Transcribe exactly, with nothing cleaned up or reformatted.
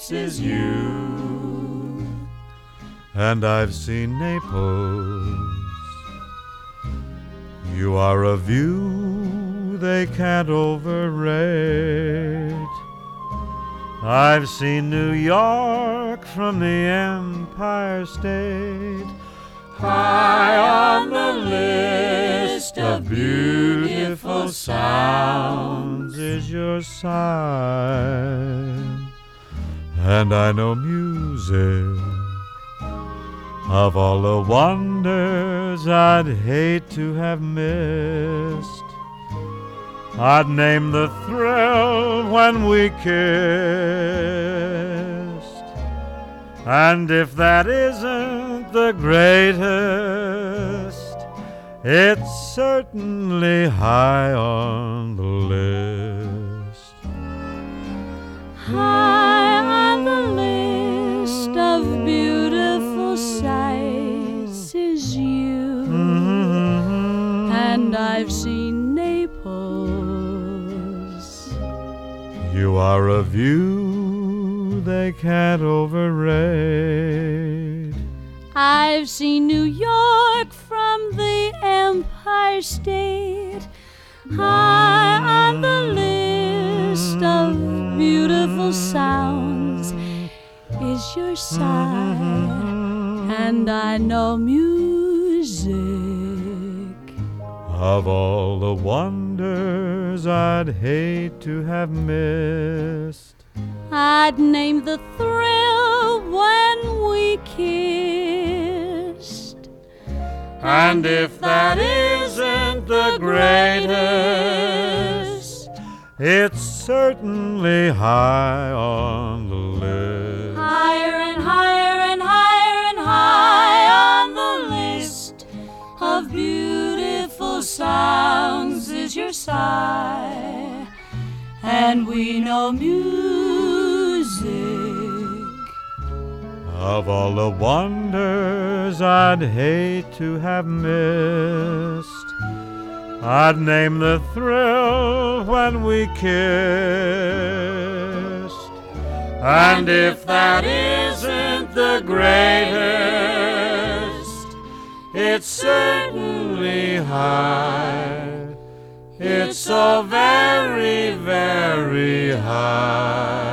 sights is you. And I've seen Naples. You are a view they can't overrate. I've seen New York from the Empire State. High on the list of beautiful sounds is your sign. And I know music of all the wonders I'd hate to have missed. I'd name the thrill when we kissed. And if that isn't the greatest, it's certainly high on the list. High on the list of beautiful sights is you. Mm-hmm. And I've seen Naples. You are a view they can't overrate. I've seen New York from the Empire State. High on the list of beautiful sounds is your sigh. And I know music of all the wonders I'd hate to have missed. I'd name the thrill when we kissed. And if that isn't the greatest, it's certainly high on the list. Higher and higher and higher and high on the list of beautiful sounds is your sigh. And we know music of all the wonders I'd hate to have missed. I'd name the thrill when we kissed. And if that isn't the greatest, it's certainly high. It's so very, very high.